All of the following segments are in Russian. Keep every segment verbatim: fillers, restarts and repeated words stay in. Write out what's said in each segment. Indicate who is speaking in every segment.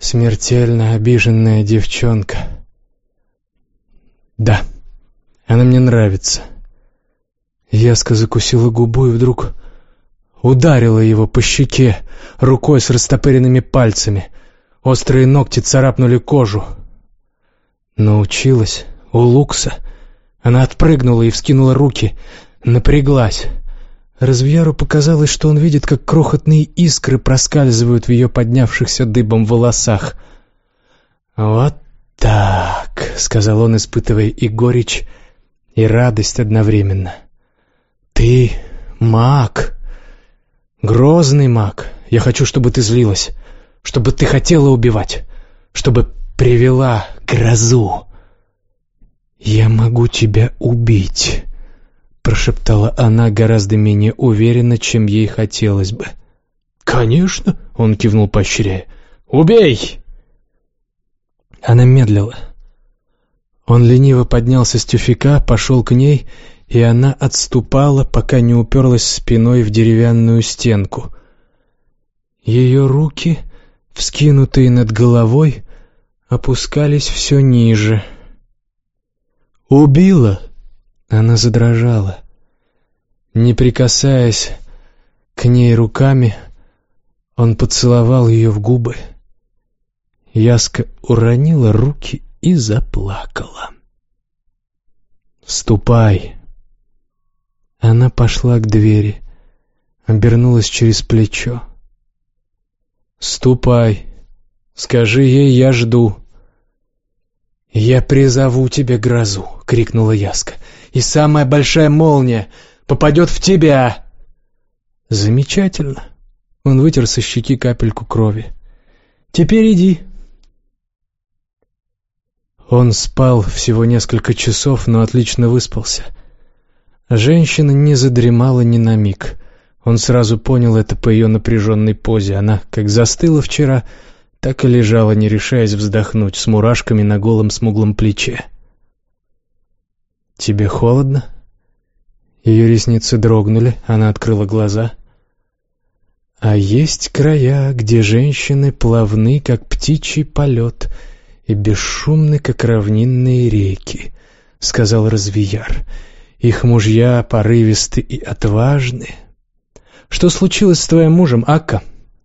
Speaker 1: Смертельно обиженная девчонка. Да, она мне нравится. Яска закусила губу и вдруг ударила его по щеке рукой с растопыренными пальцами. Острые ногти царапнули кожу. Научилась у Лукса. Она отпрыгнула и вскинула руки, напряглась. Развияру показалось, что он видит, как крохотные искры проскальзывают в ее поднявшихся дыбом волосах. «Вот так», — сказал он, испытывая и горечь, и радость одновременно. «Ты маг, грозный маг. Я хочу, чтобы ты злилась, чтобы ты хотела убивать, чтобы привела грозу». «Я могу тебя убить», — прошептала она гораздо менее уверенно, чем ей хотелось бы. «Конечно», — он кивнул поощряя. «Убей!» Она медлила. Он лениво поднялся с тюфяка, пошел к ней, и она отступала, пока не уперлась спиной в деревянную стенку. Ее руки, вскинутые над головой, опускались все ниже. «Убила!» Она задрожала. Не прикасаясь к ней руками, он поцеловал ее в губы. Яска уронила руки и заплакала. «Ступай!» Она пошла к двери, обернулась через плечо. «Ступай! Скажи ей, я жду!» «Я призову тебе грозу!» — крикнула Яска. «И самая большая молния попадет в тебя!» «Замечательно!» — он вытер со щеки капельку крови. «Теперь иди!» Он спал всего несколько часов, но отлично выспался. Женщина не задремала ни на миг. Он сразу понял это по ее напряженной позе. Она как застыла вчера, так и лежала, не решаясь вздохнуть, с мурашками на голом смуглом плече. «Тебе холодно?» Ее ресницы дрогнули, она открыла глаза. «А есть края, где женщины плавны, как птичий полет, и бесшумны, как равнинные реки», — сказал Развияр. «Их мужья порывисты и отважны. Что случилось с твоим мужем, Акка?»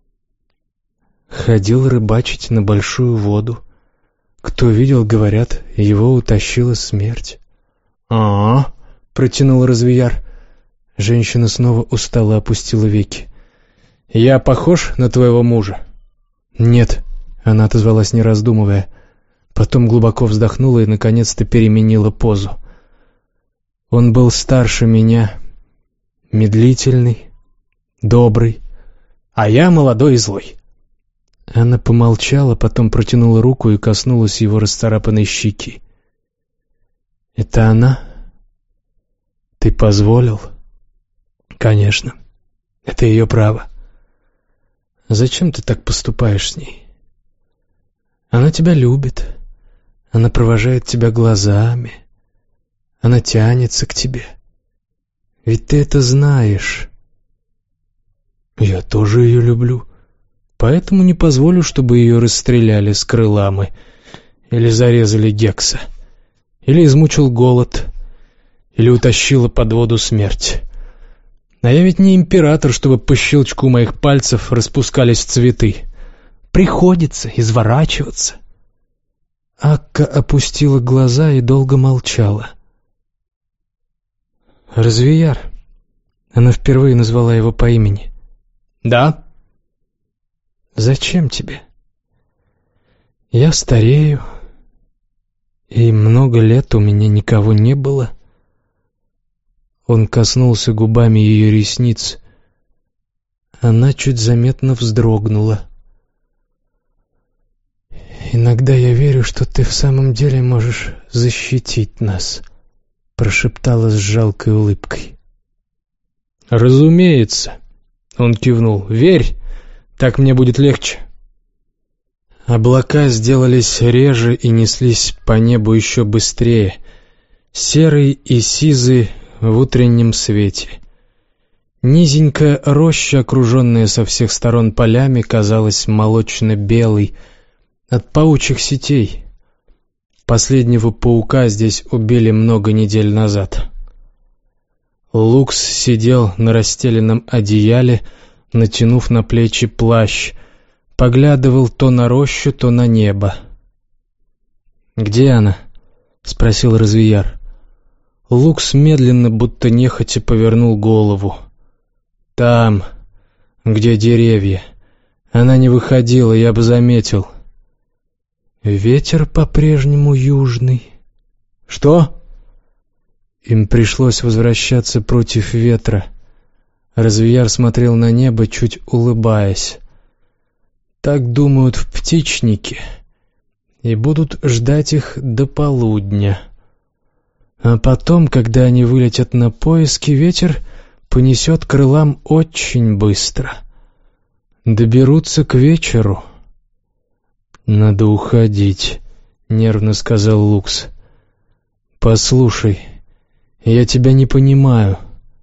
Speaker 1: «Ходил рыбачить на большую воду. Кто видел, говорят, его утащила смерть». «А-а-а», — протянул Развияр. Женщина снова устало опустила веки. «Я похож на твоего мужа?» «Нет», — она отозвалась, не раздумывая. Потом глубоко вздохнула и наконец-то переменила позу. «Он был старше меня, медлительный, добрый, а я молодой и злой». Она помолчала, потом протянула руку и коснулась его расцарапанной щеки. «Это она? Ты позволил?» «Конечно. Это ее право. Зачем ты так поступаешь с ней? Она тебя любит. Она провожает тебя глазами. Она тянется к тебе. Ведь ты это знаешь». «Я тоже ее люблю. Поэтому не позволю, чтобы ее расстреляли с крыламы, или зарезали Гекса, или измучил голод, или утащила под воду смерть. А я ведь не император, чтобы по щелчку моих пальцев распускались цветы. Приходится изворачиваться». Акка опустила глаза и долго молчала. «Развияр», — она впервые назвала его по имени. «Да?» «Зачем тебе? Я старею, и много лет у меня никого не было». Он коснулся губами ее ресниц. Она чуть заметно вздрогнула. «Иногда я верю, что ты в самом деле можешь защитить нас», — прошептала с жалкой улыбкой.
Speaker 2: «Разумеется», — он кивнул. «Верь, так мне будет легче».
Speaker 1: Облака сделались реже и неслись по небу еще быстрее, серые и сизые в утреннем свете. Низенькая роща, окруженная со всех сторон полями, казалась молочно-белой, От паучьих сетей. Последнего паука здесь убили много недель назад. Лукс сидел на расстеленном одеяле, натянув на плечи плащ, поглядывал то на рощу, то на небо. «Где она?» — спросил Развияр. Лукс медленно, будто нехотя, повернул голову. «Там, где деревья. Она не выходила, я бы заметил». «Ветер по-прежнему южный». «Что?» Им пришлось возвращаться против ветра. Развияр смотрел на небо, чуть улыбаясь. «Так думают в птичнике, и будут ждать их до полудня. А потом, когда они вылетят на поиски, ветер понесет крылам очень быстро. Доберутся к вечеру». «Надо уходить», — нервно сказал Лукс. «Послушай, я тебя не понимаю».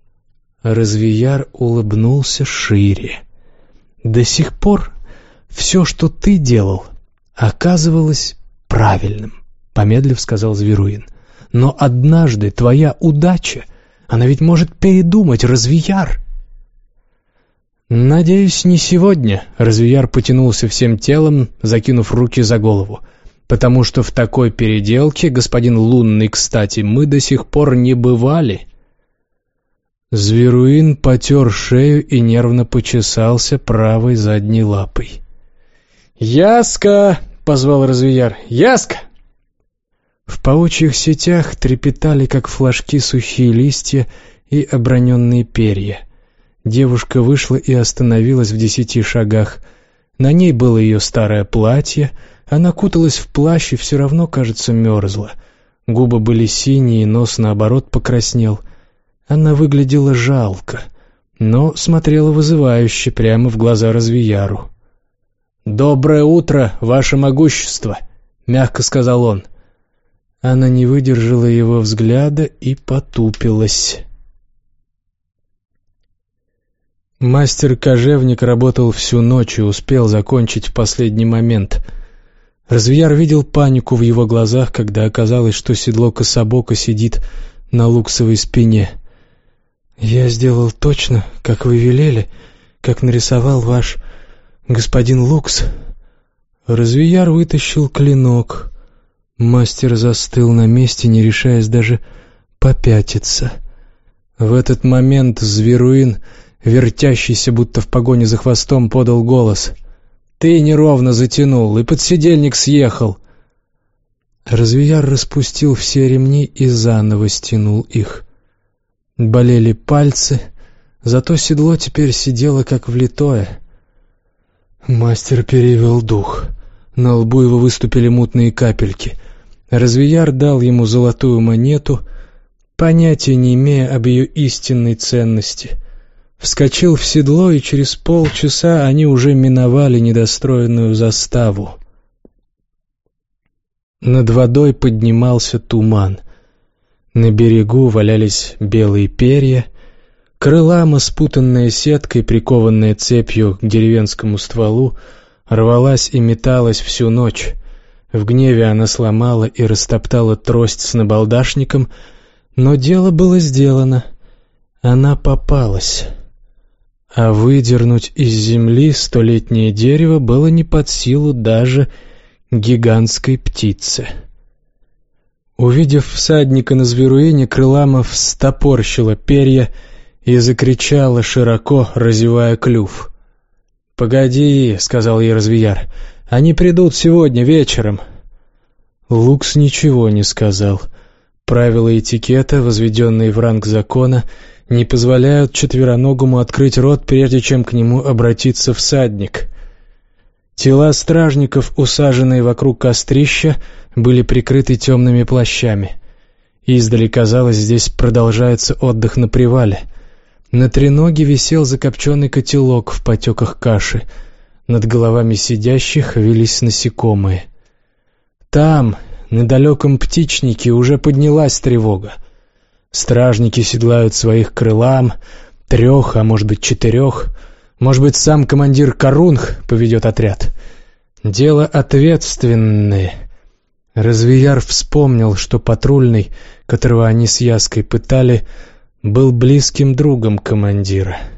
Speaker 1: Развияр улыбнулся шире. «До сих пор все, что ты делал, оказывалось правильным», — помедлив сказал Зверуин. «Но однажды твоя удача, она ведь может передумать, Развияр». «Надеюсь, не сегодня», — Развияр потянулся всем телом, закинув руки за голову. «Потому что в такой переделке, господин Лунный, кстати, мы до сих пор не бывали». Зверуин потер шею и нервно почесался правой задней лапой. «Яска!» — позвал Развияр. «Яска!» В паучьих сетях трепетали, как флажки, сухие листья и оброненные перья. Девушка вышла и остановилась в десяти шагах. На ней было ее старое платье, она куталась в плащ и все равно, кажется, мерзла. Губы были синие, нос, наоборот, покраснел. Она выглядела жалко, но смотрела вызывающе прямо в глаза Развияру. «Доброе утро, ваше могущество!» — мягко сказал он. Она не выдержала его взгляда и потупилась. Мастер-кожевник работал всю ночь и успел закончить в последний момент. Развияр видел панику в его глазах, когда оказалось, что седло кособоко сидит на луксовой спине. «Я сделал точно, как вы велели, как нарисовал ваш господин Лукс». Развияр вытащил клинок. Мастер застыл на месте, не решаясь даже попятиться. В этот момент Зверуин, вертящийся будто в погоне за хвостом, подал голос. «Ты неровно затянул, и подседельник съехал». Развияр распустил все ремни и заново стянул их. Болели пальцы, зато седло теперь сидело как влитое. Мастер перевел дух. На лбу его выступили мутные капельки. Развияр дал ему золотую монету, понятия не имея об ее истинной ценности. Вскочил в седло, и через полчаса они уже миновали недостроенную заставу. Над водой поднимался туман. На берегу валялись белые перья, крылама, спутанная сеткой, прикованная цепью к деревенскому стволу, рвалась и металась всю ночь. В гневе она сломала и растоптала трость с набалдашником, но дело было сделано. Она попалась. А выдернуть из земли столетнее дерево было не под силу даже гигантской птице. Увидев всадника на Зверуине, крылама встопорщила перья и закричала, широко разевая клюв. «Погоди», — сказал ей Развияр, — «они придут сегодня вечером». Лукс ничего не сказал. Правила этикета, возведенные в ранг закона, не позволяют четвероногому открыть рот, прежде чем к нему обратится всадник. Тела стражников, усаженные вокруг кострища, были прикрыты темными плащами. Издали казалось, здесь продолжается отдых на привале. На треноге висел закопченный котелок в потеках каши. Над головами сидящих вились насекомые. Там, на далеком птичнике, уже поднялась тревога. Стражники седлают своих крылам, трех, а может быть четырех. Может быть, сам командир Карунг поведет отряд. Дело ответственное. Развияр вспомнил, что патрульный, которого они с Яской пытали, был близким другом командира.